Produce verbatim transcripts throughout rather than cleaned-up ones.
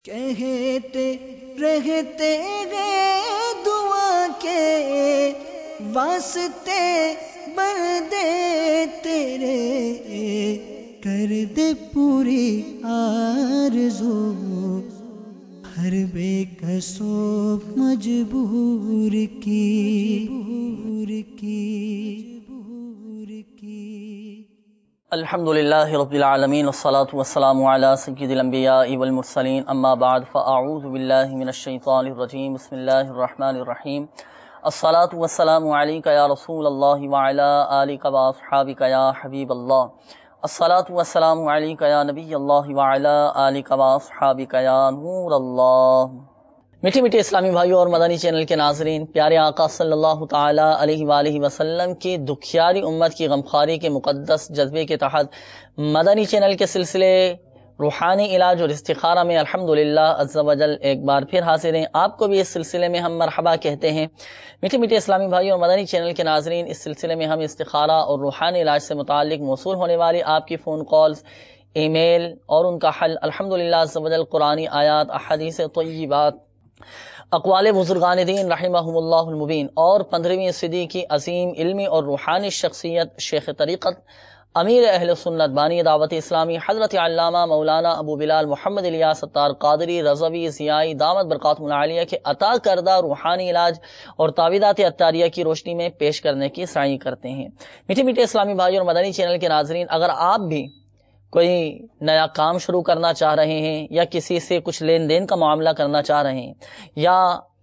کہتے رہتے گئے دعا کے واسطے بندے تیرے، کر دے پوری آرزو ہر بے کسو مجبور کی بور کی بور کی۔ الحمدللہ رب العالمین والصلاة والسلام علی سید الانبیاء والمرسلین، اما بعد فاعوذ باللہ من الشیطان الرجیم، بسم اللہ الرحمن الرحیم۔ الصلاة والسلام علیک یا رسول اللہ وعلی آلک واصحابک یا حبیب اللہ۔ الصلاة والسلام علیک یا نبی اللہ وعلی آلک واصحابک یا نور اللہ۔ میٹھے میٹھے اسلامی بھائیوں اور مدنی چینل کے ناظرین، پیارے آقا صلی اللہ تعالی علیہ وآلہ وسلم کی دکھیاری امت کی غمخواری کے مقدس جذبے کے تحت مدنی چینل کے سلسلے روحانی علاج اور استخارہ میں الحمدللہ عز و جل ایک بار پھر حاضر ہیں۔ آپ کو بھی اس سلسلے میں ہم مرحبا کہتے ہیں۔ میٹھے میٹھے اسلامی بھائیوں اور مدنی چینل کے ناظرین، اس سلسلے میں ہم استخارہ اور روحانی علاج سے متعلق موصول ہونے والی آپ کی فون کالز، ای میل اور ان کا حل الحمدللہ عز و جل قرآنی آیات، احادیث طیبات، اقوال بزرگان دین رحمہم اللہ المبین اور پندرہویں صدی کی عظیم علمی اور روحانی شخصیت شیخ طریقت امیر اہل سنت بانی دعوت اسلامی حضرت علامہ مولانا ابو بلال محمد الیاس ستار قادری رضوی ضیائی دامت برکاتہم العالیہ کے عطا کردہ روحانی علاج اور تعویذات عطاریہ کی روشنی میں پیش کرنے کی سعی کرتے ہیں۔ میٹھے میٹھے اسلامی بھائی اور مدنی چینل کے ناظرین، اگر آپ بھی کوئی نیا کام شروع کرنا چاہ رہے ہیں یا کسی سے کچھ لین دین کا معاملہ کرنا چاہ رہے ہیں، یا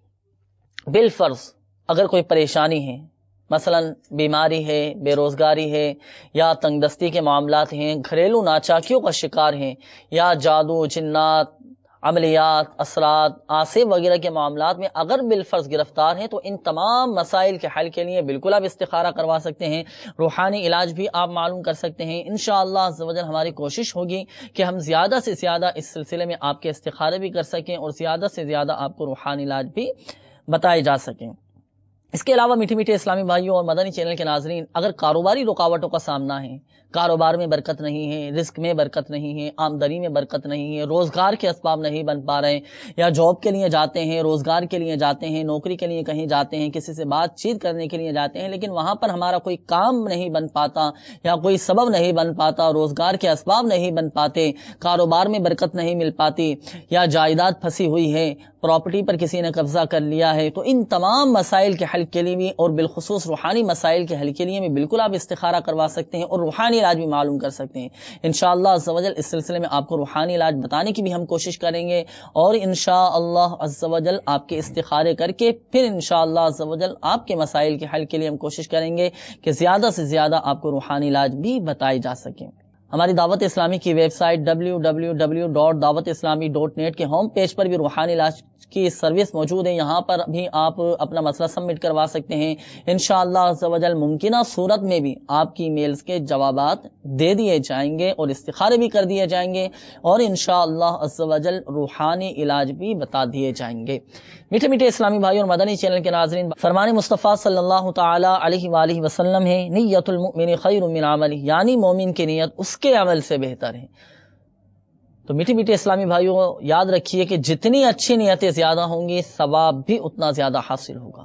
بالفرض اگر کوئی پریشانی ہے، مثلا بیماری ہے، بے روزگاری ہے، یا تنگ دستی کے معاملات ہیں، گھریلو ناچاکیوں کا شکار ہیں، یا جادو، جنات، عملیات، اثرات، آصف وغیرہ کے معاملات میں اگر بالفرض گرفتار ہیں تو ان تمام مسائل کے حل کے لیے بالکل آپ استخارہ کروا سکتے ہیں، روحانی علاج بھی آپ معلوم کر سکتے ہیں۔ انشاءاللہ عز و جل ہماری کوشش ہوگی کہ ہم زیادہ سے زیادہ اس سلسلے میں آپ کے استخارے بھی کر سکیں اور زیادہ سے زیادہ آپ کو روحانی علاج بھی بتائے جا سکیں۔ اس کے علاوہ میٹھے میٹھے اسلامی بھائیوں اور مدنی چینل کے ناظرین، اگر کاروباری رکاوٹوں کا سامنا ہے، کاروبار میں برکت نہیں ہے، رزق میں برکت نہیں ہے، آمدنی میں برکت نہیں ہے، روزگار کے اسباب نہیں بن پا رہے، یا جاب کے لیے جاتے ہیں، روزگار کے لیے جاتے ہیں، نوکری کے لیے کہیں جاتے ہیں، کسی سے بات چیت کرنے کے لیے جاتے ہیں، لیکن وہاں پر ہمارا کوئی کام نہیں بن پاتا، یا کوئی سبب نہیں بن پاتا، روزگار کے اسباب نہیں بن پاتے، کاروبار میں برکت نہیں مل پاتی، یا جائیداد پھنسی ہوئی ہے، پراپرٹی پر کسی نے قبضہ کر لیا ہے، تو ان تمام مسائل کے حل کے لیے بھی اور بالخصوص روحانی مسائل کے حل کے لیے بھی بالکل آپ استخارہ کروا سکتے ہیں اور روحانی علاج بھی معلوم کر سکتے ہیں۔ انشاءاللہ عز و جل اس سلسلے میں آپ کو روحانی علاج بتانے کی بھی ہم کوشش کریں گے، اور انشاءاللہ عز و جل آپ کے استخارے کر کے پھر انشاءاللہ عز و جل آپ کے مسائل کے حل کے لیے ہم کوشش کریں گے کہ زیادہ سے زیادہ آپ کو روحانی علاج بھی بتائے جا سکیں۔ ہماری دعوت اسلامی کی website W W W dot Dawat Islami dot net کے ہوم پیج پر بھی روحانی علاج کی سروس موجود ہے، یہاں پر بھی آپ اپنا مسئلہ سبمٹ کروا سکتے ہیں۔ انشاءاللہ عز و جل ممکنہ صورت میں بھی آپ کی میلز کے جوابات دے دیے جائیں گے اور استخارے بھی کر دیے جائیں گے، اور انشاءاللہ عز و جل روحانی علاج بھی بتا دیے جائیں گے۔ میٹھے میٹھے اسلامی بھائی اور مدنی چینل کے ناظرین، فرمان مصطفیٰ صلی اللہ تعالی علیہ وآلہ وسلم ہے، نیت المؤمن خیر من عمل، یعنی مومن کی نیت اس کے عمل سے بہتر ہے۔ تو میٹھے میٹھے اسلامی بھائیوں، یاد رکھیے کہ جتنی اچھی نیتیں زیادہ ہوں گی ثواب بھی اتنا زیادہ حاصل ہوگا،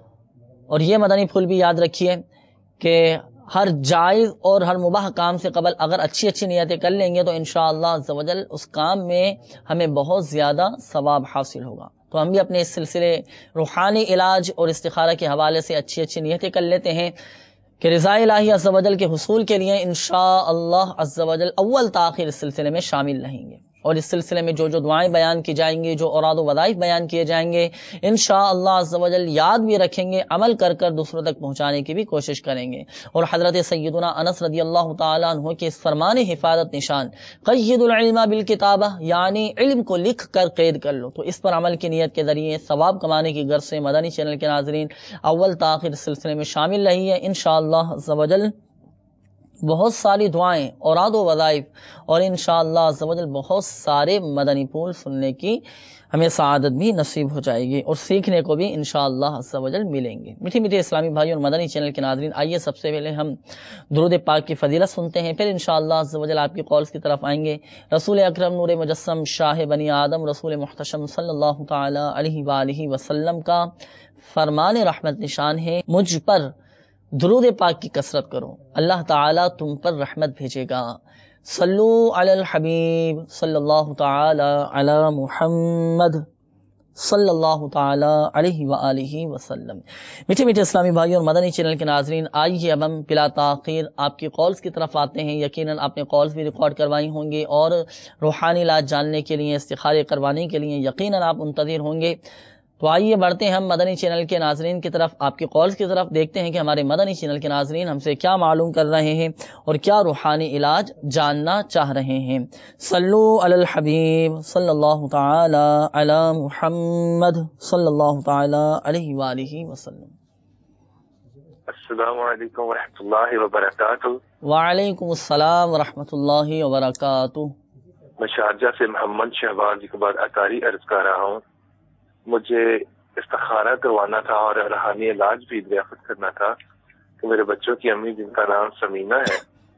اور یہ مدنی پھول بھی یاد رکھیے کہ ہر جائز اور ہر مباح کام سے قبل اگر اچھی اچھی نیتیں کر لیں گے تو انشاءاللہ عز و جل اس کام میں ہمیں بہت زیادہ ثواب حاصل ہوگا۔ تو ہم بھی اپنے اس سلسلے روحانی علاج اور استخارہ کے حوالے سے اچھی اچھی نیتیں کر لیتے ہیں کہ رضا الہی عز و جل کے حصول کے لیے انشاءاللہ عز و جل اول تاخیر اس سلسلے میں شامل رہیں گے، اور اس سلسلے میں جو جو دعائیں بیان کی جائیں گی، جو اوراد و وظائف بیان کیے جائیں گے، انشاءاللہ عز و جل یاد بھی رکھیں گے، عمل کر کر دوسروں تک پہنچانے کی بھی کوشش کریں گے۔ اور حضرت سیدنا انس رضی اللہ تعالیٰ عنہ کے اس فرمان حفاظت نشان قید العلم بالکتابہ، یعنی علم کو لکھ کر قید کر لو، تو اس پر عمل کی نیت کے ذریعے ثواب کمانے کی غرض سے مدنی چینل کے ناظرین اول تاخیر اس سلسلے میں شامل رہی ہے۔ انشاءاللہ عز و جل بہت ساری دعائیں، اوراد و وظائف، اور انشاءاللہ عز و جل بہت سارے مدنی پھول سننے کی ہمیں سعادت بھی نصیب ہو جائے گی اور سیکھنے کو بھی انشاءاللہ عز و جل ملیں گے۔ میٹھے میٹھے اسلامی بھائی اور مدنی چینل کے ناظرین، آئیے سب سے پہلے ہم درود پاک کی فضیلت سنتے ہیں، پھر انشاءاللہ عز و جل آپ کی کالز کی طرف آئیں گے۔ رسول اکرم نور مجسم شاہ بنی آدم رسول محتشم صلی اللہ تعالی علیہ وآلہ وسلم کا فرمان رحمت نشان ہے، مجھ پر درود پاک کی کثرت کرو، اللہ تعالیٰ تم پر رحمت بھیجے گا۔ صلو علی الحبیب صلی اللہ تعالی علی محمد صلی اللہ تعالی علیہ وآلہ وسلم۔ میٹھے میٹھے اسلامی بھائی اور مدنی چینل کے ناظرین، آئیے اب ہم بلا تاخیر آپ کی کالز کی طرف آتے ہیں۔ یقیناً آپ نے کالز بھی ریکارڈ کروائی ہوں گی اور روحانی علاج جاننے کے لیے، استخارے کروانے کے لیے یقیناً آپ منتظر ہوں گے۔ تو آئیے بڑھتے ہیں ہم مدنی چینل کے ناظرین کی طرف، آپ کی کالز کی طرف، دیکھتے ہیں کہ ہمارے مدنی چینل کے ناظرین ہم سے کیا معلوم کر رہے ہیں اور کیا روحانی علاج جاننا چاہ رہے ہیں۔ صلو علی الحبیب صلی اللہ تعالی علی محمد صلی اللہ تعالی علیہ وآلہ وسلم۔ السلام علیکم ورحمۃ اللہ وبرکاتہ۔ وعلیکم السلام ورحمۃ اللہ وبرکاتہ۔ میں شارجہ سے محمد شہباز اقبال اطاری عرض کر رہا ہوں، مجھے استخارہ کروانا تھا اور روحانی علاج بھی دریافت کرنا تھا کہ میرے بچوں کی امی جن کا نام سمینہ ہے،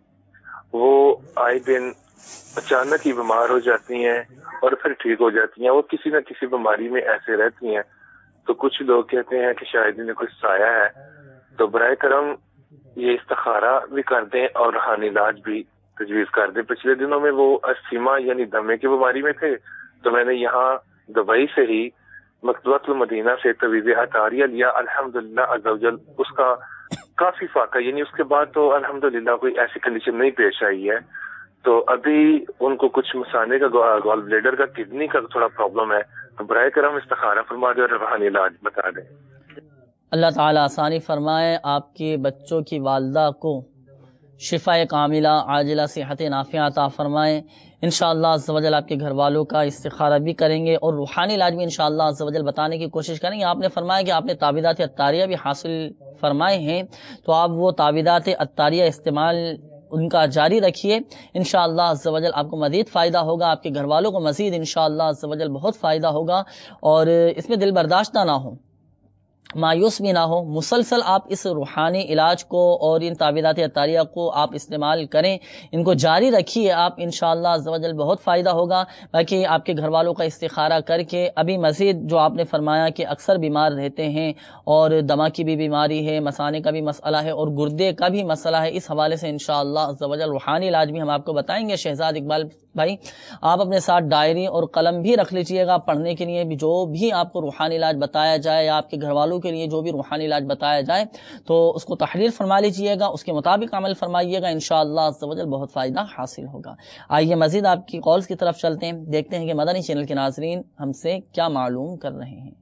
وہ آئے دن اچانک ہی بیمار ہو جاتی ہیں اور پھر ٹھیک ہو جاتی ہیں۔ وہ کسی نہ کسی بیماری میں ایسے رہتی ہیں، تو کچھ لوگ کہتے ہیں کہ شاید انہیں کچھ سایہ ہے، تو برائے کرم یہ استخارہ بھی کر دیں اور روحانی علاج بھی تجویز کر دیں۔ پچھلے دنوں میں وہ استھیما یعنی دمے کی بیماری میں تھے، تو میں نے یہاں دبئی سے ہی مکتبۃ المدینہ سے تویز عطاریہ لیا، الحمدللہ عز و جل اس کا کافی فاقہ، یعنی اس کے بعد تو الحمدللہ کوئی ایسی کنڈیشن نہیں پیش آئی ہے۔ تو ابھی ان کو کچھ مثانے کا گال بلیڈر کا کڈنی کا تھوڑا پرابلم ہے، تو برائے کرم استخارہ فرما دیں اور روحانی علاج بتا دیں۔ اللہ تعالیٰ آسانی فرمائے، آپ کے بچوں کی والدہ کو شفا کاملہ عاجلہ صحت نافعہ عطا فرمائے۔ انشاءاللہ عز و جل آپ کے گھر والوں کا استخارہ بھی کریں گے اور روحانی علاج بھی انشاءاللہ عز و جل بتانے کی کوشش کریں گے۔ آپ نے فرمایا کہ آپ نے تعویذات عطاریہ بھی حاصل فرمائے ہیں، تو آپ وہ تعویذات عطاریہ استعمال ان کا جاری رکھیے، انشاءاللہ عز و جل آپ کو مزید فائدہ ہوگا، آپ کے گھر والوں کو مزید انشاءاللہ عز و جل بہت فائدہ ہوگا، اور اس میں دل برداشتہ نہ ہو، مایوس بھی نہ ہو، مسلسل آپ اس روحانی علاج کو اور ان تعویذات عطاریہ کو آپ استعمال کریں، ان کو جاری رکھیے، آپ انشاءاللہ عز و جل بہت فائدہ ہوگا۔ باقی آپ کے گھر والوں کا استخارہ کر کے ابھی مزید جو آپ نے فرمایا کہ اکثر بیمار رہتے ہیں اور دمہ کی بھی بیماری ہے، مثانے کا بھی مسئلہ ہے اور گردے کا بھی مسئلہ ہے، اس حوالے سے انشاءاللہ عز و جل روحانی علاج بھی ہم آپ کو بتائیں گے۔ شہزاد اقبال بھائی، آپ اپنے ساتھ ڈائری اور قلم بھی رکھ لیجئے گا، پڑھنے کے لیے بھی جو بھی آپ کو روحانی علاج بتایا جائے یا آپ کے گھر والوں کے لیے جو بھی روحانی علاج بتایا جائے تو اس کو تحریر فرما لیجئے گا، اس کے مطابق عمل فرمائیے گا، انشاءاللہ عز و جل بہت فائدہ حاصل ہوگا۔ آئیے مزید آپ کی کالز کی طرف چلتے ہیں، دیکھتے ہیں کہ مدنی چینل کے ناظرین ہم سے کیا معلوم کر رہے ہیں۔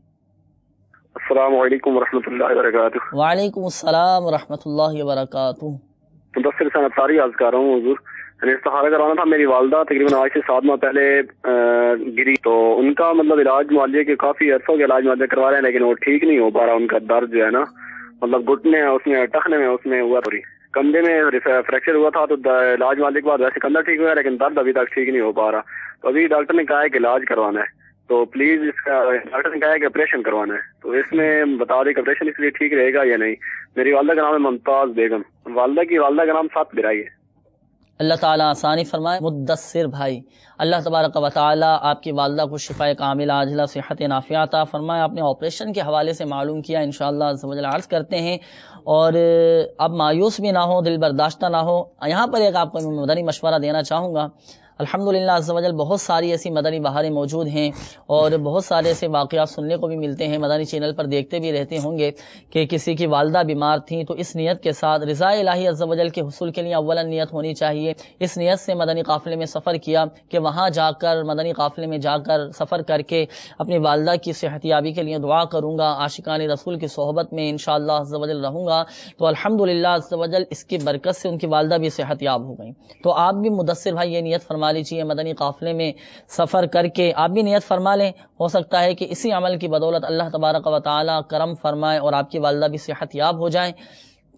السلام علیکم ورحمۃ اللہ وبرکاتہ۔ وعلیکم السلام ورحمۃ اللہ وبرکاتہ۔ مدثر حسین اطاری عرض کر رہا ہوں حضور، میں نے استخارہ کروانا تھا، میری والدہ تقریباً آج سے سات ماہ پہلے گری، تو ان کا مطلب علاج معالجے کے کافی عرصوں کے علاج معالجے کروا رہے ہیں لیکن وہ ٹھیک نہیں ہو پا رہا، ان کا درد جو ہے نا مطلب گھٹنے اس میں ٹخنے میں اس میں ہوا، تھوڑی کندھے میں فریکچر ہوا تھا، تو علاج معالجے کے بعد ویسے کندھا ٹھیک ہوا ہے لیکن درد ابھی تک ٹھیک نہیں ہو پا رہا، تو ابھی ڈاکٹر نے کہا ہے کہ علاج کروانا ہے، تو پلیز اس کا ڈاکٹر نے کہا ہے کہ آپریشن کروانا ہے، تو اس میں بتا دیں کہ آپریشن اس لیے ٹھیک رہے گا یا نہیں۔ میری والدہ کا نام ہے ممتاز بیگم، والدہ کی والدہ کا نام سات برائی ہے۔ اللہ تعالیٰ آسانی فرمائے۔ مدثر بھائی، اللہ تبارک و تعالیٰ آپ کی والدہ کو شفا کاملہ عاجلہ صحت نافعہ عطا فرمائے۔ آپ نے آپریشن کے حوالے سے معلوم کیا، انشاءاللہ عز و جل عرض کرتے ہیں، اور اب مایوس بھی نہ ہو، دل برداشتہ نہ ہو۔ یہاں پر ایک آپ کو مدنی مشورہ دینا چاہوں گا، الحمدللہ عز و جل بہت ساری ایسی مدنی بہاریں موجود ہیں اور بہت سارے ایسے واقعات سننے کو بھی ملتے ہیں، مدنی چینل پر دیکھتے بھی رہتے ہوں گے کہ کسی کی والدہ بیمار تھیں تو اس نیت کے ساتھ رضا الہی عز و جل کے حصول کے لیے اولا نیت ہونی چاہیے، اس نیت سے مدنی قافلے میں سفر کیا کہ وہاں جا کر مدنی قافلے میں جا کر سفر کر کے اپنی والدہ کی صحت یابی کے لیے دعا کروں گا، عاشقان رسول کی صحبت میں انشاءاللہ عز و جل رہوں گا، تو الحمدللہ عز و جل اس کی برکت سے ان کی والدہ بھی صحت یاب ہو گئیں۔ تو آپ بھی مدثر بھائی یہ نیت فرما لیجیے، مدنی قافلے میں سفر کر کے آپ بھی نیت فرما لیں، ہو سکتا ہے کہ اسی عمل کی بدولت اللہ تبارک و تعالی کرم فرمائے اور آپ کی والدہ بھی صحت یاب ہو جائیں۔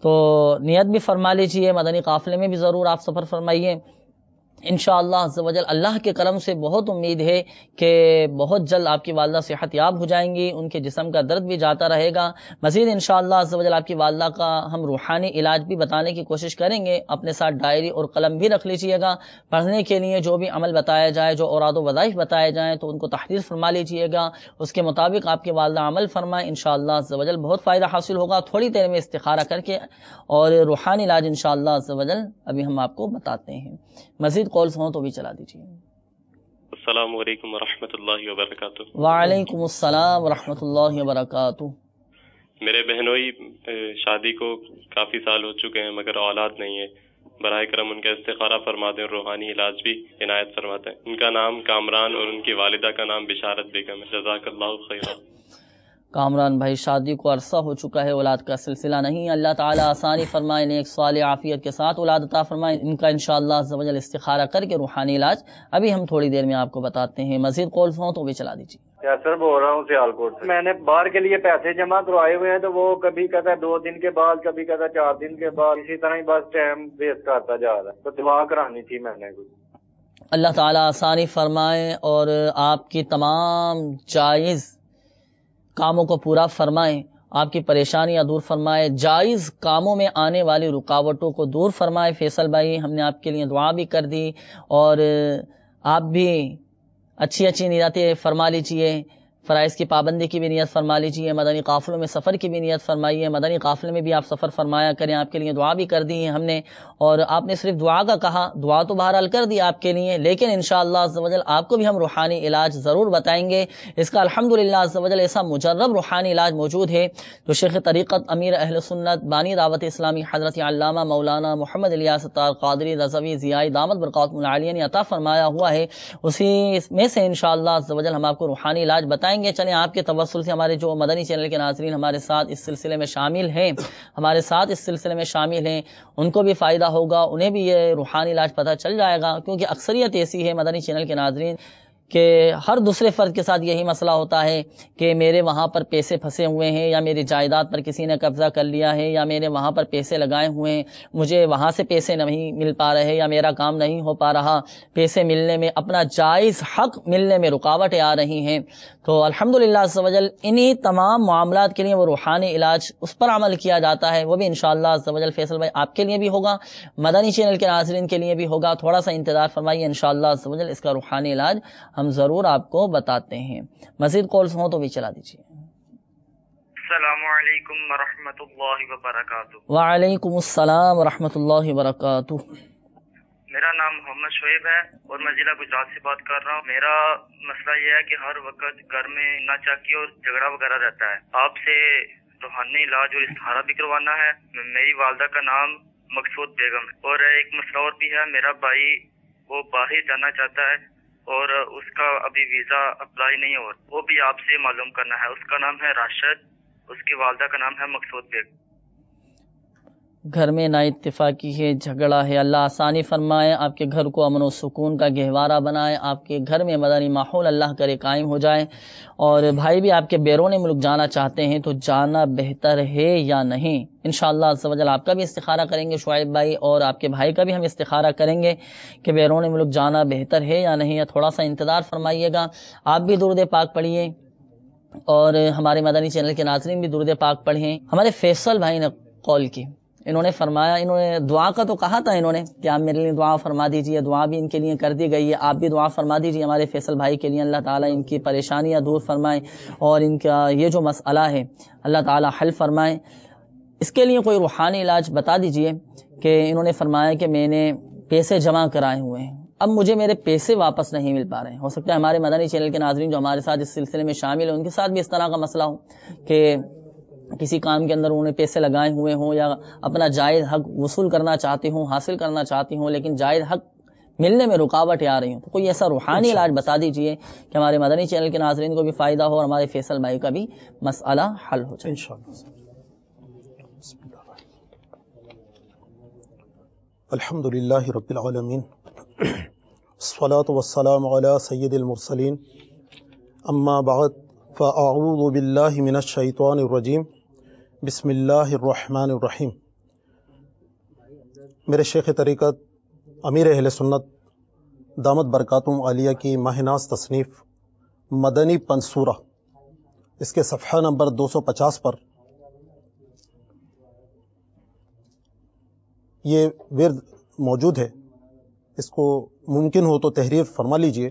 تو نیت بھی فرما لیجیے، مدنی قافلے میں بھی ضرور آپ سفر فرمائیے انشاءاللہ عز و جل۔ اللہ کے کرم سے بہت امید ہے کہ بہت جلد آپ کی والدہ صحت یاب ہو جائیں گی، ان کے جسم کا درد بھی جاتا رہے گا۔ مزید انشاءاللہ عز و جل آپ کی والدہ کا ہم روحانی علاج بھی بتانے کی کوشش کریں گے۔ اپنے ساتھ ڈائری اور قلم بھی رکھ لیجئے گا، پڑھنے کے لیے جو بھی عمل بتایا جائے، جو اوراد و وظائف بتائے جائیں تو ان کو تحریر فرما لیجئے گا، اس کے مطابق آپ کے والدہ عمل فرمائیں، انشاءاللہ عز و جل بہت فائدہ حاصل ہوگا۔ تھوڑی دیر میں استخارہ کر کے اور روحانی علاج انشاءاللہ عز و جل ابھی ہم آپ کو بتاتے ہیں۔ مزید کالز ہوں تو بھی چلا دیجیے۔ السلام علیکم ورحمۃ اللہ وبرکاتہ۔ وعلیکم السلام ورحمۃ اللہ وبرکاتہ۔ میرے بہنوئی شادی کو کافی سال ہو چکے ہیں مگر اولاد نہیں ہے، براہ کرم ان کا استخارہ فرما دیں، روحانی علاج بھی عنایت فرماتے ہیں۔ ان کا نام کامران اور ان کی والدہ کا نام بشارت بیگم ہے، جزاک اللہ خیرا۔ کامران بھائی، شادی کو عرصہ ہو چکا ہے، اولاد کا سلسلہ نہیں، اللہ تعالیٰ آسانی فرمائے، نیک صالح عافیت کے ساتھ اولاد عطا فرمائے۔ ان کا انشاءاللہ عز و جل استخارہ کر کے روحانی علاج ابھی ہم تھوڑی دیر میں آپ کو بتاتے ہیں۔ مزید کالز ہوں تو بھی چلا دیجیے۔ سر بول رہا ہوں سیال کوٹ سے، میں نے باہر کے لیے پیسے جمع کروائے ہوئے ہیں، تو وہ کبھی کہتا ہے دو دن کے بعد، کبھی کہتا ہے چار دن کے بعد، اسی طرح ہی بس ٹائم ویسٹ کرتا جا رہا ہے، تو دعا کرانی تھی میں نے کچھ۔ اللہ تعالیٰ آسانی فرمائے اور آپ کی تمام جائز کاموں کو پورا فرمائے، آپ کی پریشانیاں دور فرمائے، جائز کاموں میں آنے والی رکاوٹوں کو دور فرمائے۔ فیصل بھائی، ہم نے آپ کے لیے دعا بھی کر دی اور آپ بھی اچھی اچھی نیتیں فرما لیجیے، فرائض کی پابندی کی بھی نیت فرما لیجیے، مدنی قافلوں میں سفر کی بھی نیت فرمائیے، مدنی قافلے میں بھی آپ سفر فرمایا کریں۔ آپ کے لیے دعا بھی کر دی ہے ہم نے، اور آپ نے صرف دعا کا کہا، دعا تو بہرحال کر دی آپ کے لیے، لیکن انشاءاللہ عز و جل آپ کو بھی ہم روحانی علاج ضرور بتائیں گے۔ اس کا الحمدللہ عز و جل ایسا مجرب روحانی علاج موجود ہے جو شیخ طریقت امیر اہل سنت بانی دعوت اسلامی حضرت علامہ مولانا محمد الیاس اتار قادری رضوی ضیائی دامت برکاتہم العالیہ نے عطا فرمایا ہوا ہے، اسی میں سے انشاءاللہ عز و جل ہم آپ کو روحانی علاج بتائیں گے۔ چلیں آپ کے توسل سے ہمارے جو مدنی چینل کے ناظرین ہمارے ساتھ اس سلسلے میں شامل ہیں ہمارے ساتھ اس سلسلے میں شامل ہیں ان کو بھی فائدہ ہوگا، انہیں بھی یہ روحانی علاج پتہ چل جائے گا، کیونکہ اکثریت ایسی ہے مدنی چینل کے ناظرین کہ ہر دوسرے فرد کے ساتھ یہی مسئلہ ہوتا ہے کہ میرے وہاں پر پیسے پھنسے ہوئے ہیں، یا میری جائیداد پر کسی نے قبضہ کر لیا ہے، یا میرے وہاں پر پیسے لگائے ہوئے ہیں، مجھے وہاں سے پیسے نہیں مل پا رہے، یا میرا کام نہیں ہو پا رہا، پیسے ملنے میں، اپنا جائز حق ملنے میں رکاوٹیں آ رہی ہیں۔ تو الحمدللہ عز و جل انہی تمام معاملات کے لیے وہ روحانی علاج اس پر عمل کیا جاتا ہے، وہ بھی انشاءاللہ عز و جل فیصل بھائی آپ کے لیے بھی ہوگا، مدنی چینل کے ناظرین کے لیے بھی ہوگا۔ تھوڑا سا انتظار فرمائیے، انشاءاللہ عز و جل اس کا روحانی علاج ہم ضرور آپ کو بتاتے ہیں۔ مزید کالز ہوں تو بھی چلا دیجیے۔ السلام علیکم ورحمۃ اللہ وبرکاتہ۔ وعلیکم السلام ورحمۃ اللہ وبرکاتہ۔ میرا نام محمد شعیب ہے اور میں ضلع گجرات سے بات کر رہا ہوں۔ میرا مسئلہ یہ ہے کہ ہر وقت گھر میں ناچاکی اور جھگڑا وغیرہ رہتا ہے، آپ سے روحانی علاج اور استخارہ بھی کروانا ہے۔ میری والدہ کا نام مقصود بیگم ہے، اور ایک مسئلہ اور بھی ہے، میرا بھائی وہ باہر جانا چاہتا ہے اور اس کا ابھی ویزا اپلائی نہیں ہوا، وہ بھی آپ سے معلوم کرنا ہے۔ اس کا نام ہے راشد، اس کی والدہ کا نام ہے مقصود بیگم۔ گھر میں نا اتفاقی ہے، جھگڑا ہے، اللہ آسانی فرمائے، آپ کے گھر کو امن و سکون کا گہوارہ بنائے، آپ کے گھر میں مدنی ماحول اللہ کرے قائم ہو جائے، اور بھائی بھی آپ کے بیرون ملک جانا چاہتے ہیں تو جانا بہتر ہے یا نہیں، انشاءاللہ عز و جل آپ کا بھی استخارہ کریں گے شعیب بھائی، اور آپ کے بھائی کا بھی ہم استخارہ کریں گے کہ بیرون ملک جانا بہتر ہے یا نہیں، یا تھوڑا سا انتظار فرمائیے گا۔ آپ بھی درود پاک پڑھیے اور ہمارے مدنی چینل کے ناظرین بھی درود پاک پڑھیں۔ ہمارے فیصل بھائی نے کال کی، انہوں نے فرمایا، انہوں نے دعا کا تو کہا تھا انہوں نے کہ آپ میرے لیے دعا فرما دیجئے، دعا بھی ان کے لیے کر دی گئی ہے، آپ بھی دعا فرما دیجئے ہمارے فیصل بھائی کے لیے، اللہ تعالیٰ ان کی پریشانیاں دور فرمائے اور ان کا یہ جو مسئلہ ہے اللہ تعالیٰ حل فرمائے۔ اس کے لیے کوئی روحانی علاج بتا دیجئے کہ انہوں نے فرمایا کہ میں نے پیسے جمع کرائے ہوئے ہیں، اب مجھے میرے پیسے واپس نہیں مل پا رہے ہیں۔ ہو سکتا ہے ہمارے مدنی چینل کے ناظرین جو ہمارے ساتھ اس سلسلے میں شامل ہیں ان کے ساتھ بھی اس طرح کا مسئلہ ہو کہ کسی کام کے اندر انہوں نے پیسے لگائے ہوئے ہوں یا اپنا جائز حق وصول کرنا چاہتے ہوں، حاصل کرنا چاہتے ہوں، لیکن جائز حق ملنے میں رکاوٹیں آ رہی ہوں، تو کوئی ایسا روحانی علاج بتا دیجئے کہ ہمارے مدنی چینل کے ناظرین کو بھی فائدہ ہو اور ہمارے فیصل بھائی کا بھی مسئلہ حل ہو جائے انشاءاللہ۔ الحمدللہ رب العالمین، الصلاة والسلام علی سید المرسلین، اما بعد فاعوذ باللہ من الشیطان الرجیم، بسم اللہ الرحمن الرحیم۔ میرے شیخ طریقت امیر اہل سنت دامت برکاتہم عالیہ کی ماہ ناز تصنیف مدنی پنصورہ، اس کے صفحہ نمبر دو سو پچاس پر یہ ورد موجود ہے. اس کو ممکن ہو تو تحریر فرما لیجئے.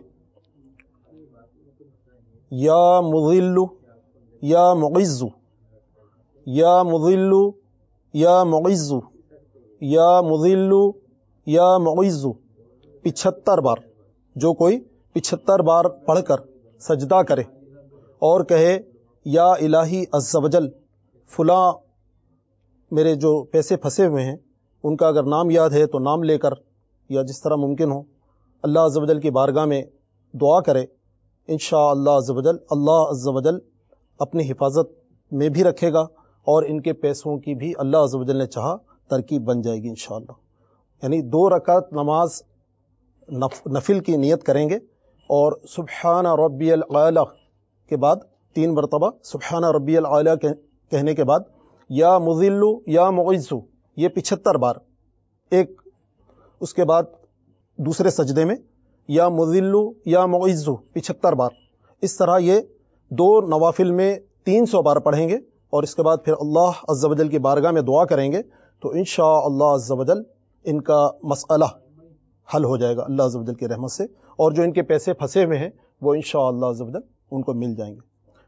یا مضل یا معز، یا مضل یا معز، یا مضل یا معز، پچہتر بار. جو کوئی پچہتر بار پڑھ کر سجدہ کرے اور کہے یا الہی عز و جل فلاں میرے جو پیسے پھنسے ہوئے ہیں ان کا اگر نام یاد ہے تو نام لے کر یا جس طرح ممکن ہو اللہ عز و جل کی بارگاہ میں دعا کرے، انشاءاللہ عز و جل اللہ عز و جل اپنی حفاظت میں بھی رکھے گا اور ان کے پیسوں کی بھی اللہ عز و جل نے چاہا ترکیب بن جائے گی انشاءاللہ. یعنی دو رکعت نماز نفل کی نیت کریں گے اور سبحان ربی الاعلی کے بعد تین مرتبہ سبحان ربی الاعلی کہنے کے بعد یا مضل یا معز یہ پچہتر بار، ایک اس کے بعد دوسرے سجدے میں یا مضل یا معز پچہتر بار. اس طرح یہ دو نوافل میں تین سو بار پڑھیں گے اور اس کے بعد پھر اللہ عز و جل کی بارگاہ میں دعا کریں گے تو انشاءاللہ عز و جل ان کا مسئلہ حل ہو جائے گا اللہ عز و جل کی رحمت سے، اور جو ان کے پیسے پھنسے ہوئے ہیں وہ انشاءاللہ عز و جل ان کو مل جائیں گے.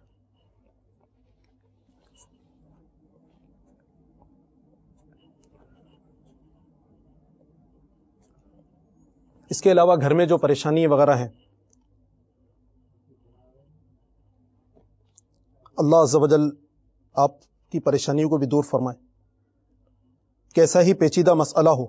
اس کے علاوہ گھر میں جو پریشانی وغیرہ ہیں اللہ عز و جل آپ کی پریشانیوں کو بھی دور فرمائے. کیسا ہی پیچیدہ مسئلہ ہو،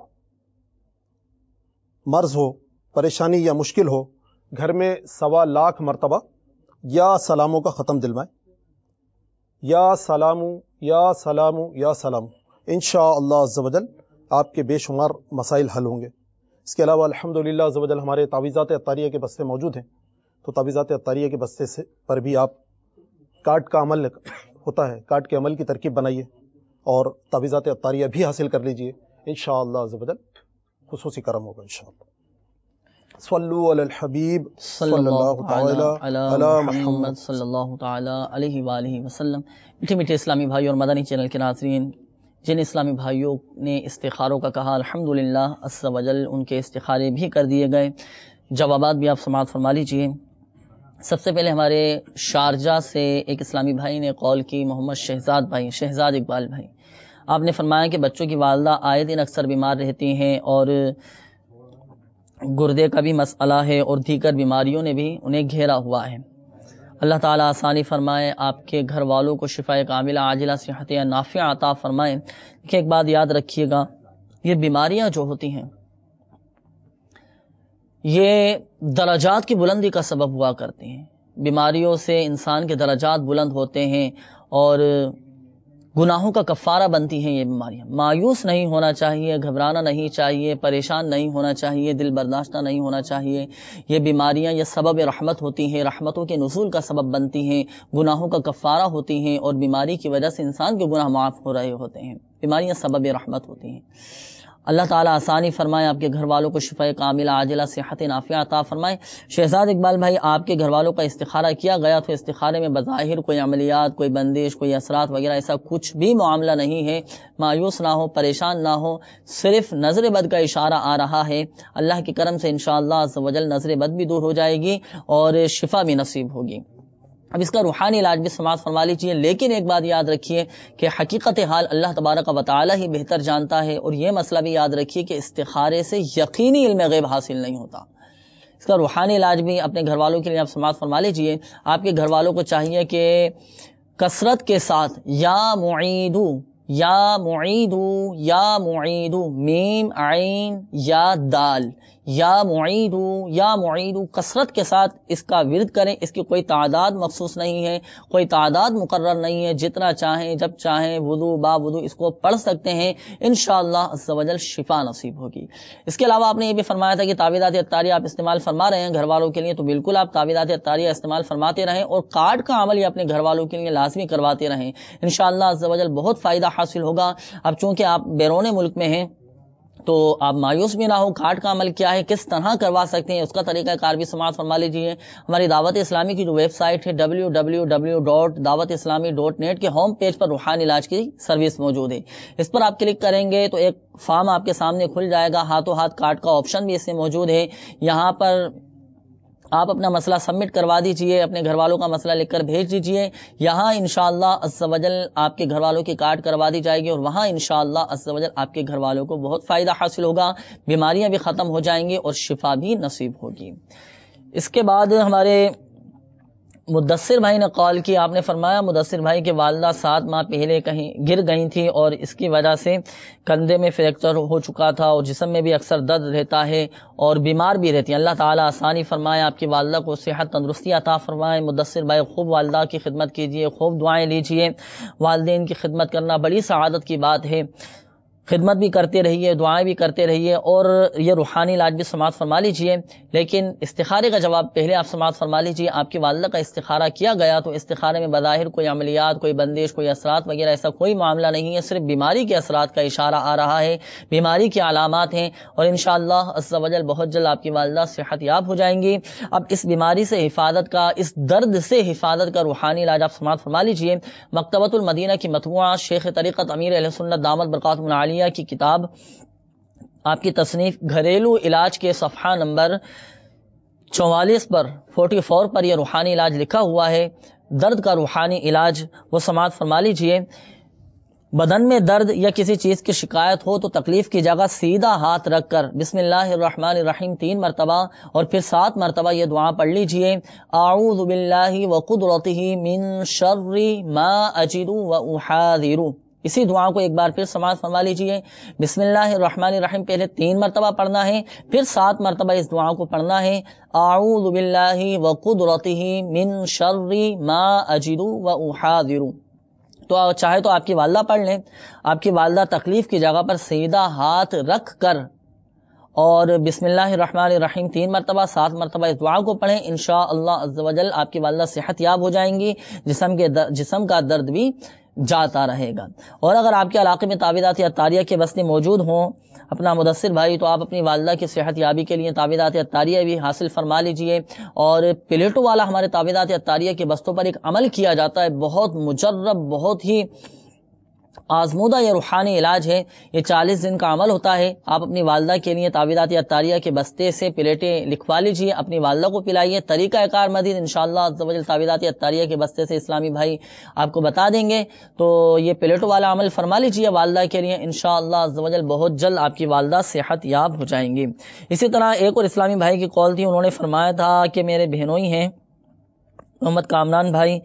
مرض ہو، پریشانی یا مشکل ہو، گھر میں سوا لاکھ مرتبہ یا سلاموں کا ختم دلوائیں. یا سلامو یا سلامو یا سلامو، انشاءاللہ عز و جل آپ کے بے شمار مسائل حل ہوں گے. اس کے علاوہ الحمدللہ عز و جل ہمارے تعویذات عطاریہ کے بستے موجود ہیں، تو تعویذات عطاریہ کے بستے سے پر بھی آپ کارڈ کا عمل ہوتا ہے، کارڈ کے عمل کی ترکیب بنائیے اور تعویذات عطاریہ بھی حاصل کر لیجئے، انشاءاللہ عز و جل خصوصی کرم ہوگا انشاءاللہ. صلو علی الحبیب صلی اللہ تعالی علی محمد صلی اللہ تعالی علیہ وآلہ وسلم. میٹھے میٹھے اسلامی بھائی اور مدنی چینل کے ناظرین، جن اسلامی بھائیوں نے استخاروں کا کہا الحمدللہ عز و جل ان کے استخارے بھی کر دیے گئے، جوابات بھی آپ سماعت فرما لیجئے. سب سے پہلے ہمارے شارجہ سے ایک اسلامی بھائی نے کال کی، محمد شہزاد بھائی، شہزاد اقبال بھائی. آپ نے فرمایا کہ بچوں کی والدہ آئے دن اکثر بیمار رہتی ہیں اور گردے کا بھی مسئلہ ہے اور دیگر بیماریوں نے بھی انہیں گھیرا ہوا ہے. اللہ تعالیٰ آسانی فرمائے، آپ کے گھر والوں کو شفاء کاملہ عاجلہ صحت نافعہ عطا فرمائے. کہ ایک بات یاد رکھیے گا، یہ بیماریاں جو ہوتی ہیں یہ درجات کی بلندی کا سبب ہوا کرتی ہیں. بیماریوں سے انسان کے درجات بلند ہوتے ہیں اور گناہوں کا کفارہ بنتی ہیں یہ بیماریاں. مایوس نہیں ہونا چاہیے، گھبرانا نہیں چاہیے، پریشان نہیں ہونا چاہیے، دل برداشتہ نہیں ہونا چاہیے. یہ بیماریاں یہ سبب رحمت ہوتی ہیں، رحمتوں کے نزول کا سبب بنتی ہیں، گناہوں کا کفارہ ہوتی ہیں اور بیماری کی وجہ سے انسان کے گناہ معاف ہو رہے ہوتے ہیں. بیماریاں سبب رحمت ہوتی ہیں. اللہ تعالیٰ آسانی فرمائے، آپ کے گھر والوں کو شفاء کاملہ عاجلہ صحت نافعہ عطا فرمائے. شہزاد اقبال بھائی، آپ کے گھر والوں کا استخارہ کیا گیا تو استخارے میں بظاہر کوئی عملیات، کوئی بندش، کوئی اثرات وغیرہ ایسا کچھ بھی معاملہ نہیں ہے. مایوس نہ ہو، پریشان نہ ہو، صرف نظر بد کا اشارہ آ رہا ہے. اللہ کے کرم سے انشاءاللہ عز و جل نظر بد بھی دور ہو جائے گی اور شفا بھی نصیب ہوگی. اب اس کا روحانی علاج بھی سماعت فرما لیجیے. لیکن ایک بات یاد رکھیے کہ حقیقت حال اللہ تبارک و تعالی ہی بہتر جانتا ہے، اور یہ مسئلہ بھی یاد رکھیے کہ استخارے سے یقینی علم غیب حاصل نہیں ہوتا. اس کا روحانی علاج بھی اپنے گھر والوں کے لیے آپ سماعت فرما لیجیے. آپ کے گھر والوں کو چاہیے کہ کثرت کے ساتھ یا معیدو یا معیدو یا معیدو میم عین یا دال یا معیدو یا معیدو کثرت کے ساتھ اس کا ورد کریں. اس کی کوئی تعداد مخصوص نہیں ہے، کوئی تعداد مقرر نہیں ہے، جتنا چاہیں جب چاہیں وضو با وضو اس کو پڑھ سکتے ہیں. انشاءاللہ عز و جل شفا نصیب ہوگی. اس کے علاوہ آپ نے یہ بھی فرمایا تھا کہ تعویذات عطاریہ آپ استعمال فرما رہے ہیں گھر والوں کے لیے، تو بالکل آپ تعویذات عطاریہ استعمال فرماتے رہیں اور کارڈ کا عمل یہ اپنے گھر والوں کے لیے لازمی کرواتے رہیں. انشاءاللہ عز و جل بہت فائدہ حاصل ہوگا. اب چونکہ آپ بیرون ملک میں ہیں تو آپ مایوس بھی نہ ہو. کارڈ کا عمل کیا ہے, کس طرح کروا سکتے ہیں, اس کا طریقہ کار بھی سماعت فرما لیجیے. ہماری دعوت اسلامی کی جو ویب سائٹ ہے W W W dot Dawat Islami dot net کے ہوم پیج پر روحانی علاج کی سروس موجود ہے. اس پر آپ کلک کریں گے تو ایک فارم آپ کے سامنے کھل جائے گا. ہاتھوں ہاتھ کارڈ کا آپشن بھی اس میں موجود ہے. یہاں پر آپ اپنا مسئلہ سبمٹ کروا دیجئے, اپنے گھر والوں کا مسئلہ لکھ کر بھیج دیجئے. یہاں انشاءاللہ عز و جل آپ کے گھر والوں کی کارڈ کروا دی جائے گی اور وہاں انشاءاللہ عز و جل آپ کے گھر والوں کو بہت فائدہ حاصل ہوگا, بیماریاں بھی ختم ہو جائیں گی اور شفا بھی نصیب ہوگی. اس کے بعد ہمارے مدثر بھائی نے کال کی. آپ نے فرمایا مدثر بھائی کے والدہ سات ماہ پہلے کہیں گر گئی تھی اور اس کی وجہ سے کندھے میں فریکچر ہو چکا تھا اور جسم میں بھی اکثر درد رہتا ہے اور بیمار بھی رہتی ہیں. اللہ تعالیٰ آسانی فرمائے, آپ کی والدہ کو صحت تندرستی عطا فرمائے. مدثر بھائی خوب والدہ کی خدمت کیجئے, خوب دعائیں لیجئے. والدین کی خدمت کرنا بڑی سعادت کی بات ہے. خدمت بھی کرتے رہیے, دعائیں بھی کرتے رہیے اور یہ روحانی علاج بھی سماعت فرما لیجئے. لیکن استخارے کا جواب پہلے آپ سماعت فرما لیجئے. آپ کی والدہ کا استخارہ کیا گیا تو استخارے میں بظاہر کوئی عملیات, کوئی بندش, کوئی اثرات وغیرہ ایسا کوئی معاملہ نہیں ہے. صرف بیماری کے اثرات کا اشارہ آ رہا ہے, بیماری کی علامات ہیں اور انشاءاللہ عز و جل بہت جلد آپ کی والدہ صحت یاب ہو جائیں گی. اب اس بیماری سے حفاظت کا, اس درد سے حفاظت کا روحانی علاج آپ سماعت فرما لیجئے. مکتبۃ المدینہ کی مطبوعہ شیخ طریقت امیر اہل سنت دامت برکاتہم العالیہ کی کتاب, آپ کی تصنیف گھریلو علاج کے صفحہ نمبر چوالیس پر فورٹی فور پر یہ روحانی علاج لکھا ہوا ہے. درد کا روحانی علاج وہ سماعت فرما لیجئے. بدن میں درد یا کسی چیز کی شکایت ہو تو تکلیف کی جگہ سیدھا ہاتھ رکھ کر بسم اللہ الرحمن الرحیم تین مرتبہ اور پھر سات مرتبہ یہ دعا پڑھ لیجئے. اعوذ باللہ وقدرتہ من شر ما اجد واحاذر. اسی دعا کو ایک بار پھر سماعت فرما لیجئے. بسم اللہ الرحمن الرحیم پہلے تین مرتبہ پڑھنا ہے, پھر سات مرتبہ اس دعا کو پڑھنا ہے. اعوذ باللہ وقدرتہ من شر ما اجد واحاذر. تو چاہے تو آپ کی والدہ پڑھ لیں. آپ کی والدہ تکلیف کی جگہ پر سیدھا ہاتھ رکھ کر اور بسم اللہ الرحمن الرحیم تین مرتبہ سات مرتبہ اس دعا کو پڑھیں. انشاءاللہ عز و جل آپ کی والدہ صحت یاب ہو جائیں گی, جسم کے جسم کا درد بھی جاتا رہے گا. اور اگر آپ کے علاقے میں تعویذات عطاریہ کے بستے موجود ہوں اپنا مدثر بھائی, تو آپ اپنی والدہ کی صحت یابی کے لیے تعویذات عطاریہ بھی حاصل فرما لیجئے. اور پلیٹو والا ہمارے تعویذات عطاریہ کے بستوں پر ایک عمل کیا جاتا ہے, بہت مجرب, بہت ہی آزمودہ یہ روحانی علاج ہے. یہ چالیس دن کا عمل ہوتا ہے. آپ اپنی والدہ کے لیے تعویذات عطاریہ کے بستے سے پلیٹیں لکھوا لیجئے, اپنی والدہ کو پلائیے. طریقہ کار مزید انشاءاللہ عز و جل تعویذات عطاریہ کے بستے سے اسلامی بھائی آپ کو بتا دیں گے. تو یہ پلیٹوں والا عمل فرما لیجئے والدہ کے لیے, انشاءاللہ عز و جل بہت جلد آپ کی والدہ صحت یاب ہو جائیں گی. اسی طرح ایک اور اسلامی بھائی کی کال تھی, انہوں نے فرمایا تھا کہ میرے بہنوئی ہیں محمد کامران بھائی,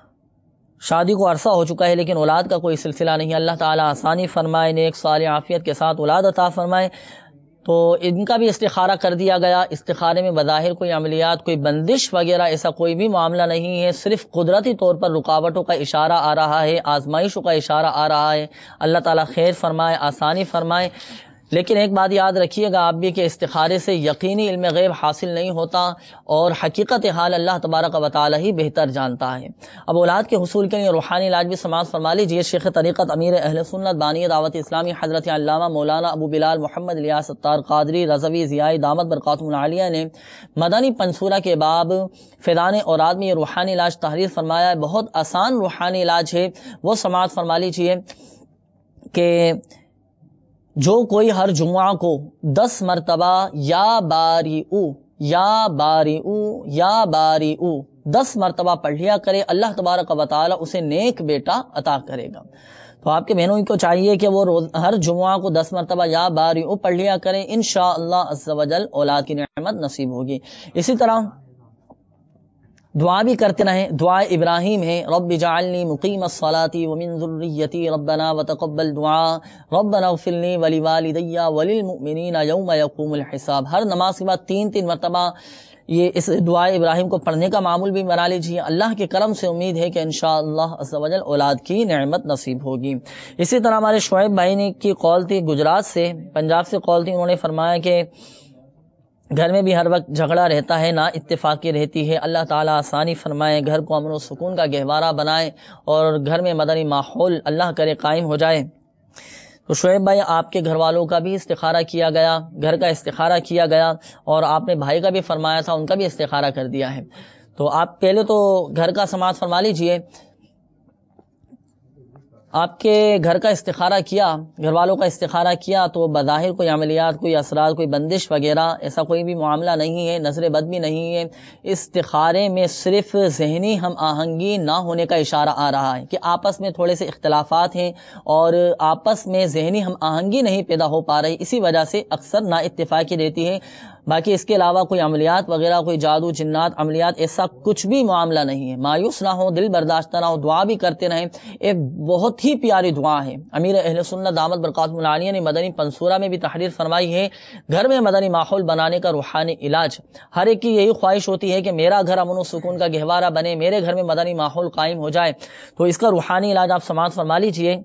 شادی کو عرصہ ہو چکا ہے لیکن اولاد کا کوئی سلسلہ نہیں. اللہ تعالیٰ آسانی فرمائے, نیک صالح عافیت کے ساتھ اولاد عطا فرمائے. تو ان کا بھی استخارہ کر دیا گیا. استخارے میں بظاہر کوئی عملیات, کوئی بندش وغیرہ ایسا کوئی بھی معاملہ نہیں ہے. صرف قدرتی طور پر رکاوٹوں کا اشارہ آ رہا ہے, آزمائشوں کا اشارہ آ رہا ہے. اللہ تعالیٰ خیر فرمائے, آسانی فرمائے. لیکن ایک بات یاد رکھیے گا آپ بھی کہ استخارے سے یقینی علم غیب حاصل نہیں ہوتا اور حقیقت حال اللہ تبارک و تعالی ہی بہتر جانتا ہے. اب اولاد کے حصول کے لیے روحانی علاج بھی سماعت فرما لیجیے. شیخ طریقت امیر اہل سنت بانی دعوت اسلامی حضرت علامہ مولانا ابو بلال محمد الیاس ستار قادری رضوی ضیائی دامت برکاتہم العالیہ نے مدنی پنصورہ کے باب فیضان اوراد میں یہ روحانی علاج تحریر فرمایا ہے. بہت آسان روحانی علاج ہے, وہ سماعت فرما لیجیے کہ جو کوئی ہر جمعہ کو دس مرتبہ یا باری او یا باری او یا باری او دس مرتبہ پڑھ لیا کرے, اللہ تبارک و تعالی اسے نیک بیٹا عطا کرے گا. تو آپ کے بہنوں کو چاہیے کہ وہ روز ہر جمعہ کو دس مرتبہ یا باری او پڑھ لیا کریں. انشاءاللہ عز و جل اولاد کی نعمت نصیب ہوگی. اسی طرح دعا بھی کرتے رہیں. دعا ابراہیم ہے, رب اجعلنی مقیم الصلاۃ ومن ذریتی ربنا وتقبل دعاء ربنا اغفر لی ولوالدی وللمؤمنین یوم یقوم الحساب. ہر نماز کے بعد تین تین مرتبہ یہ اس دعا ابراہیم کو پڑھنے کا معمول بھی بنا لیجیے. اللہ کے کرم سے امید ہے کہ انشاءاللہ عز و جل اولاد کی نعمت نصیب ہوگی. اسی طرح ہمارے شعیب بھائی نے کی کال تھی گجرات سے, پنجاب سے کال تھی. انہوں نے فرمایا کہ گھر میں بھی ہر وقت جھگڑا رہتا ہے, نا اتفاقی رہتی ہے. اللہ تعالیٰ آسانی فرمائے, گھر کو امن و سکون کا گہوارہ بنائے اور گھر میں مدنی ماحول اللہ کرے قائم ہو جائے. تو شعیب بھائی آپ کے گھر والوں کا بھی استخارہ کیا گیا، گھر کا استخارہ کیا گیا، اور آپ نے بھائی کا بھی فرمایا تھا، ان کا بھی استخارہ کر دیا ہے. تو آپ پہلے تو گھر کا سماعت فرما لیجئے. آپ کے گھر کا استخارہ کیا، گھر والوں کا استخارہ کیا، تو بظاہر کوئی عملیات، کوئی اثرات، کوئی بندش وغیرہ ایسا کوئی بھی معاملہ نہیں ہے، نظر بد بھی نہیں ہے. استخارے میں صرف ذہنی ہم آہنگی نہ ہونے کا اشارہ آ رہا ہے کہ آپس میں تھوڑے سے اختلافات ہیں اور آپس میں ذہنی ہم آہنگی نہیں پیدا ہو پا رہی، اسی وجہ سے اکثر نا اتفاقی رہتی ہے. باقی اس کے علاوہ کوئی عملیات وغیرہ، کوئی جادو جنات عملیات، ایسا کچھ بھی معاملہ نہیں ہے. مایوس نہ ہو، دل برداشت نہ ہو، دعا بھی کرتے رہیں. ایک بہت ہی پیاری دعا ہے، امیر اہل سنت دامت برکاتہم العالیہ نے مدنی پنصورہ میں بھی تحریر فرمائی ہے. گھر میں مدنی ماحول بنانے کا روحانی علاج، ہر ایک کی یہی خواہش ہوتی ہے کہ میرا گھر امن و سکون کا گہوارہ بنے، میرے گھر میں مدنی ماحول قائم ہو جائے. تو اس کا روحانی علاج آپ سماعت فرما لیجئے.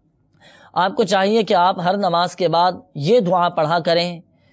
آپ کو چاہیے کہ آپ ہر نماز کے بعد یہ دعا پڑھا کریں.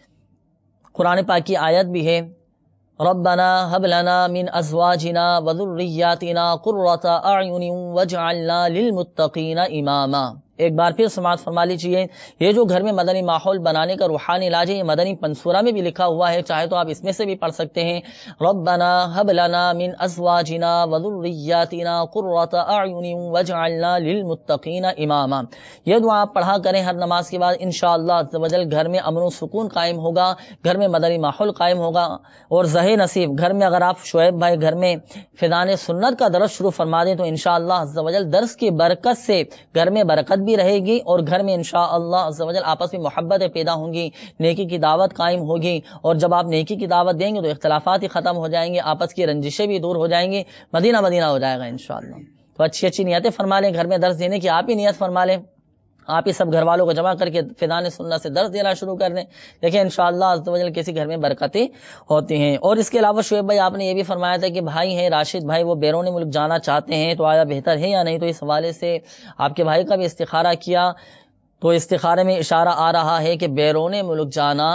قرآن پاک کی آیت بھی ہے، ربنا هب لنا من ازواجنا وذرياتنا قرة اعین واجعلنا للمتقین اماما. ایک بار پھر سماعت فرما لیجیے. یہ جو گھر میں مدنی ماحول بنانے کا روحانی علاج ہے، یہ مدنی پنصورہ میں بھی لکھا ہوا ہے، چاہے تو آپ اس میں سے بھی پڑھ سکتے ہیں. ربنا هب لنا من ازواجنا وذرياتنا قرة اعین واجعلنا للمتقین اماما. یہ دعا آپ پڑھا کریں ہر نماز کے بعد، انشاءاللہ عز و جل گھر میں امن و سکون قائم ہوگا، گھر میں مدنی ماحول قائم ہوگا. اور زہے نصیب گھر میں اگر آپ شعیب بھائی گھر میں فیضان سنت کا درس شروع فرما دیں تو انشاءاللہ عز و جل درس کی برکت سے گھر میں برکت بھی رہے گی، اور گھر میں انشاءاللہ عز و جل آپس میں محبتیں پیدا ہوں گی، نیکی کی دعوت قائم ہوگی. اور جب آپ نیکی کی دعوت دیں گے تو اختلافات ہی ختم ہو جائیں گے، آپس کی رنجشیں بھی دور ہو جائیں گی، مدینہ مدینہ ہو جائے گا انشاءاللہ. تو اچھی اچھی نیتیں فرما لیں، گھر میں درس دینے کی آپ ہی نیت فرما لیں، آپ ہی سب گھر والوں کو جمع کر کے فیضان سنت سے درس دینا شروع کر دیں. دیکھیں انشاءاللہ عز و جل کسی گھر میں برکتیں ہوتی ہیں. اور اس کے علاوہ شعیب بھائی آپ نے یہ بھی فرمایا تھا کہ بھائی ہیں راشد بھائی، وہ بیرون ملک جانا چاہتے ہیں، تو آیا بہتر ہے یا نہیں؟ تو اس حوالے سے آپ کے بھائی کا بھی استخارہ کیا، تو استخارے میں اشارہ آ رہا ہے کہ بیرون ملک جانا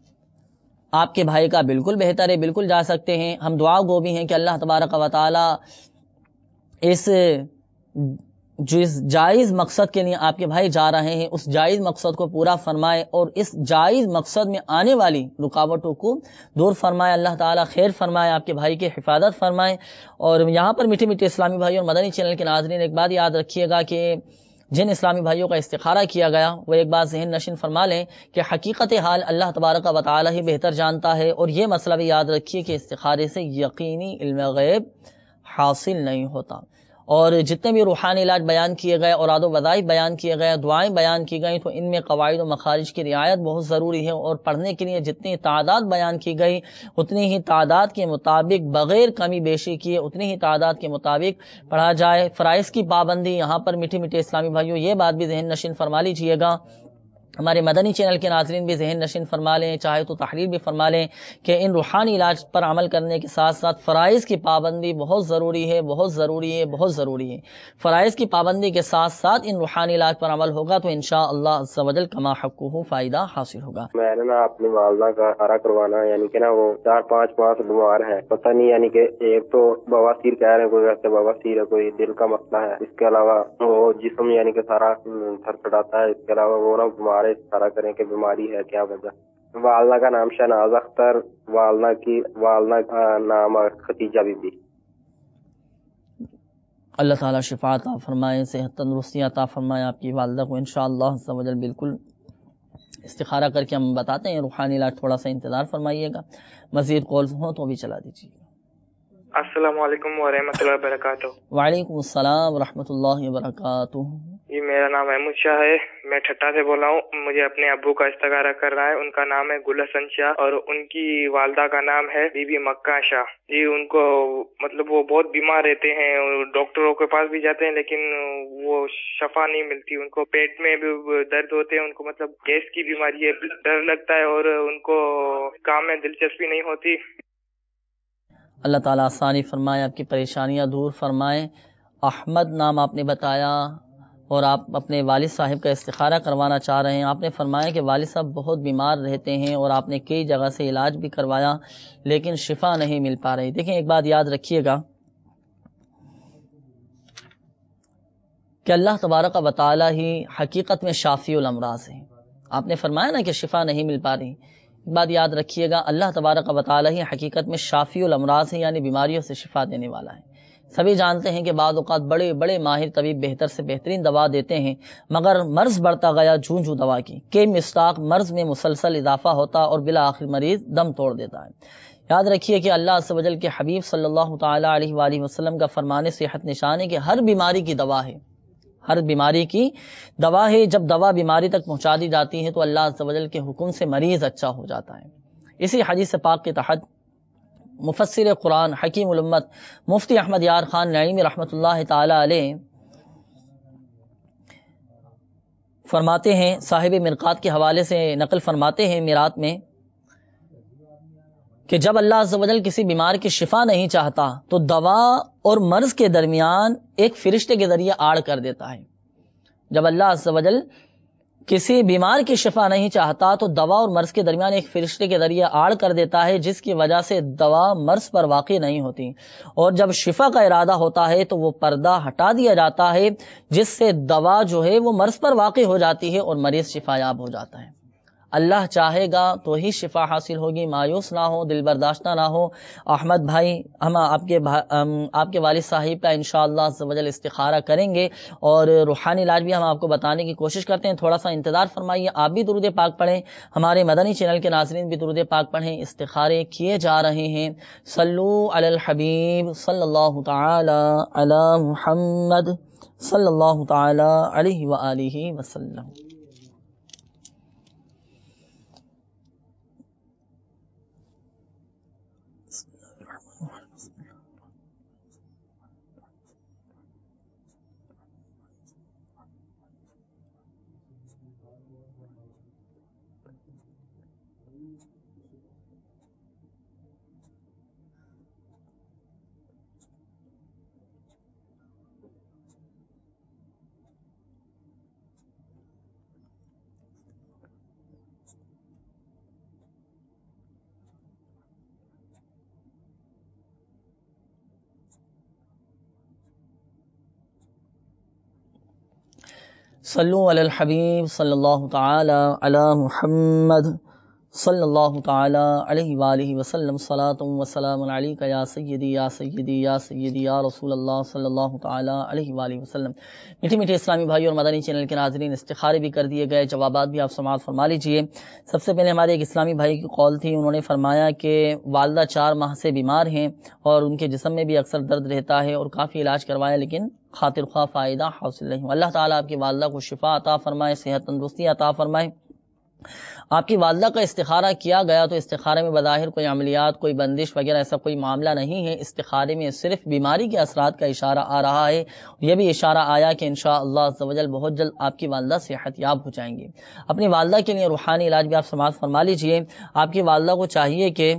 آپ کے بھائی کا بالکل بہتر ہے، بالکل جا سکتے ہیں. ہم دعا گو بھی ہیں کہ اللہ تبارک و تعالی اس جس جائز مقصد کے لیے آپ کے بھائی جا رہے ہیں، اس جائز مقصد کو پورا فرمائے، اور اس جائز مقصد میں آنے والی رکاوٹوں کو دور فرمائے. اللہ تعالیٰ خیر فرمائے، آپ کے بھائی کی حفاظت فرمائے. اور یہاں پر میٹھے میٹھے اسلامی بھائی اور مدنی چینل کے ناظرین ایک بات یاد رکھیے گا کہ جن اسلامی بھائیوں کا استخارہ کیا گیا وہ ایک بات ذہن نشین فرما لیں کہ حقیقت حال اللہ تبارک و تعالیٰ ہی بہتر جانتا ہے. اور یہ مسئلہ بھی یاد رکھیے کہ استخارے سے یقینی علم غیب حاصل نہیں ہوتا. اور جتنے بھی روحانی علاج بیان کیے گئے، اوراد و وظائف بیان کیے گئے، دعائیں بیان کی گئیں، تو ان میں قواعد و مخارج کی رعایت بہت ضروری ہے. اور پڑھنے کے لیے جتنی تعداد بیان کی گئی اتنی ہی تعداد کے مطابق بغیر کمی بیشی کیے اتنی ہی تعداد کے مطابق پڑھا جائے. فرائض کی پابندی یہاں پر میٹھے میٹھے اسلامی بھائیوں یہ بات بھی ذہن نشین فرما لیجیے گا، ہمارے مدنی چینل کے ناظرین بھی ذہن نشین فرما لیں، چاہے تو تحریر بھی فرما لیں کہ ان روحانی علاج پر عمل کرنے کے ساتھ ساتھ فرائض کی پابندی بہت ضروری ہے، بہت ضروری ہے، بہت ضروری ہے. فرائض کی پابندی کے ساتھ ساتھ ان روحانی علاج پر عمل ہوگا تو انشاءاللہ عز و جل کما حقہ فائدہ حاصل ہوگا. میں نے نا اپنی والدہ کا سارا کروانا، یعنی کہ نا وہ چار پانچ ماہ سے بیمار ہے، پتہ نہیں، یعنی کہ ایک تو بواسیر کہہ رہے ہیں، کوئی ویسے بواسیر ہے، کوئی دل کا مسئلہ ہے، اس کے علاوہ وہ جسم یعنی کہ سارا تھر تھڑاتا ہے، اس کے علاوہ وہ نا بیمار ہے، سارا کریں کہ بیماری ہے کیا وجہ. والدہ کا نام شہناز اختر، والدہ کی والدہ کا نام ختیجہ بی بی. اللہ تعالیٰ شفا عطا فرمائے، صحت تندرستی عطا فرمائے آپ کی والدہ کو انشاءاللہ عز و جل. بالکل استخارہ کر کے ہم بتاتے ہیں روحانی علاج، تھوڑا سا انتظار فرمائیے گا، مزید کالز ہوں تو بھی چلا دیجیے. السلام علیکم ورحمۃ اللہ وبرکاتہ. وعلیکم السلام ورحمۃ اللہ وبرکاتہ. جی میرا نام احمد شاہ ہے، میں ٹھٹا سے بول رہا ہوں. مجھے اپنے ابو کا استخارہ کر رہا ہے، ان کا نام ہے گل حسن شاہ اور ان کی والدہ کا نام ہے بی بی مکہ شاہ. جی ان کو مطلب وہ بہت بیمار رہتے ہیں، ڈاکٹروں کے پاس بھی جاتے ہیں لیکن وہ شفا نہیں ملتی. ان کو پیٹ میں بھی درد ہوتے ہیں، ان کو مطلب گیس کی بیماری ہے، ڈر لگتا ہے اور ان کو کام میں دلچسپی نہیں ہوتی. اللہ تعالیٰ آسانی فرمائے، آپ کی پریشانیاں دور فرمائے. احمد نام آپ نے بتایا اور آپ اپنے والد صاحب کا استخارہ کروانا چاہ رہے ہیں. آپ نے فرمایا کہ والد صاحب بہت بیمار رہتے ہیں اور آپ نے کئی جگہ سے علاج بھی کروایا لیکن شفا نہیں مل پا رہی. دیکھیں ایک بات یاد رکھیے گا کہ اللہ تبارک و تعالی ہی حقیقت میں شافی الامراض ہے. آپ نے فرمایا نا کہ شفا نہیں مل پا رہی، ایک بات یاد رکھیے گا، اللہ تبارک و تعالی ہی حقیقت میں شافی الامراض ہے، یعنی بیماریوں سے شفا دینے والا ہے. سبھی جانتے ہیں کہ بعض اوقات بڑے بڑے ماہر طبیب بہتر سے بہترین دوا دیتے ہیں، مگر مرض بڑھتا گیا جوں جوں دوا کی کہ مستاق مرض میں مسلسل اضافہ ہوتا اور بالآخر مریض دم توڑ دیتا ہے. یاد رکھیے کہ اللہ عز و جل کے حبیب صلی اللہ تعالی علیہ وآلہ وسلم کا فرمان صحت نشان ہے کہ ہر بیماری کی دوا ہے، ہر بیماری کی دوا ہے. جب دوا بیماری تک پہنچا دی جاتی ہے تو اللہ عز و جل کے حکم سے مریض اچھا ہو جاتا ہے. اسی حدیث پاک کے تحت مفسر قرآن حکیم الامت مفتی احمد یار خان نعیمی رحمۃ اللہ تعالی علیہ فرماتے ہیں، صاحب مرقات کے حوالے سے نقل فرماتے ہیں میرات میں، کہ جب اللہ عز و جل کسی بیمار کی شفا نہیں چاہتا تو دوا اور مرض کے درمیان ایک فرشتے کے ذریعے آڑ کر دیتا ہے. جب اللہ عز و جل کسی بیمار کی شفا نہیں چاہتا تو دوا اور مرض کے درمیان ایک فرشتے کے ذریعے آڑ کر دیتا ہے، جس کی وجہ سے دوا مرض پر واقع نہیں ہوتی. اور جب شفا کا ارادہ ہوتا ہے تو وہ پردہ ہٹا دیا جاتا ہے، جس سے دوا جو ہے وہ مرض پر واقع ہو جاتی ہے اور مریض شفا یاب ہو جاتا ہے. اللہ چاہے گا تو ہی شفا حاصل ہوگی، مایوس نہ ہو، دل برداشتہ نہ ہو. احمد بھائی ہم آپ کے آپ کے والد صاحب کا انشاءاللہ عز و جل استخارہ کریں گے اور روحانی علاج بھی ہم آپ کو بتانے کی کوشش کرتے ہیں. تھوڑا سا انتظار فرمائیے، آپ بھی درود پاک پڑھیں، ہمارے مدنی چینل کے ناظرین بھی درود پاک پڑھیں. استخارے کیے جا رہے ہیں. صلو علی الحبیب صلی اللہ تعالی علی محمد صلی اللہ تعالی علیہ وآلہ وسلم. صلو علی الحبیب صلی اللہ تعالی علی محمد صلی اللہ تعالی علیہ وآلہ وسلم. صلاۃ و سلام علیک یا سیدی یا سیدی یا سیدی یا رسول اللہ صلی اللہ تعالی علیہ وآلہ وسلم. میٹھے میٹھے اسلامی بھائی اور مدنی چینل کے ناظرین، استخارے بھی کر دیے گئے، جوابات بھی آپ سماعت فرما لیجئے. سب سے پہلے ہمارے ایک اسلامی بھائی کی قول تھی، انہوں نے فرمایا کہ والدہ چار ماہ سے بیمار ہیں اور ان کے جسم میں بھی اکثر درد رہتا ہے اور کافی علاج کروایا لیکن خاطر خواہ فائدہ حاصل نہیں. اللہ تعالیٰ آپ کی والدہ کو شفا عطا فرمائے، صحت تندرستی عطا فرمائے. آپ کی والدہ کا استخارہ کیا گیا تو استخارے میں بظاہر کوئی عملیات، کوئی بندش وغیرہ ایسا کوئی معاملہ نہیں ہے. استخارے میں صرف بیماری کے اثرات کا اشارہ آ رہا ہے. یہ بھی اشارہ آیا کہ انشاءاللہ عز و جل بہت جلد آپ کی والدہ صحت یاب ہو جائیں گی. اپنی والدہ کے لیے روحانی علاج بھی آپ سماعت فرما لیجئے. آپ کی والدہ کو چاہیے کہ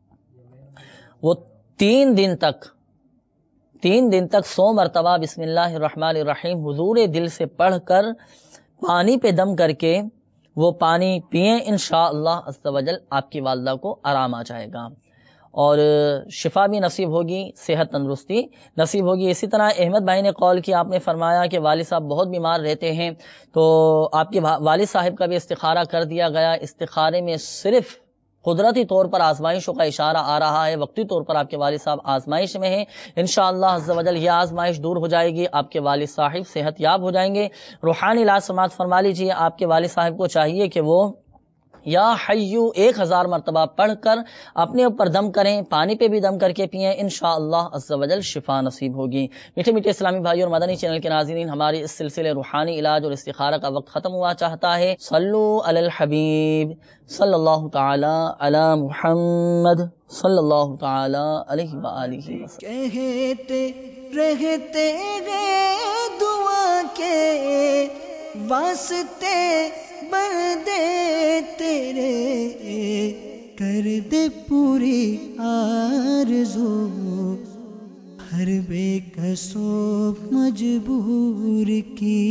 وہ تین دن تک تین دن تک سو مرتبہ بسم اللہ الرحمن الرحیم حضور دل سے پڑھ کر پانی پہ دم کر کے وہ پانی پئیں. انشاءاللہ عز و جل آپ کی والدہ کو آرام آ جائے گا اور شفا بھی نصیب ہوگی، صحت تندرستی نصیب ہوگی. اسی طرح احمد بھائی نے قول کی، آپ نے فرمایا کہ والد صاحب بہت بیمار رہتے ہیں تو آپ کے والد صاحب کا بھی استخارہ کر دیا گیا. استخارے میں صرف قدرتی طور پر آزمائشوں کا اشارہ آ رہا ہے، وقتی طور پر آپ کے والد صاحب آزمائش میں ہیں. انشاءاللہ عز و جل یہ آزمائش دور ہو جائے گی، آپ کے والد صاحب صحت یاب ہو جائیں گے. روحانی علاج سماعت فرما لیجیے. آپ کے والد صاحب کو چاہیے کہ وہ یا حیو ایک ہزار مرتبہ پڑھ کر اپنے اوپر دم کریں، پانی پہ بھی دم کر کے پئیں. انشاءاللہ عز و جل شفا نصیب ہوگی. میٹھے میٹھے اسلامی بھائی اور مدنی چینل کے ناظرین، ہماری اس سلسلے روحانی علاج اور استخارہ کا وقت ختم ہوا چاہتا ہے. صلو علی الحبیب صلی اللہ تعالی علی محمد صلی اللہ تعالی علیہ وآلہ وسلم. کہتے رہتے گئے دعا کے واسطے بندے تیرے، کر دے پوری آرزو ہر بے کسو مجبور کی.